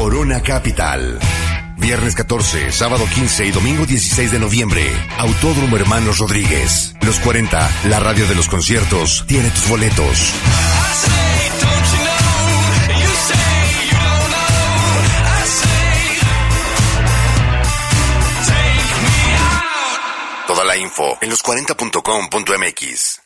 Corona Capital. Viernes 14, sábado 15 y domingo 16 de noviembre. Autódromo Hermanos Rodríguez. Los 40, la radio de los conciertos, tiene tus boletos. Toda la info en los40.com.mx.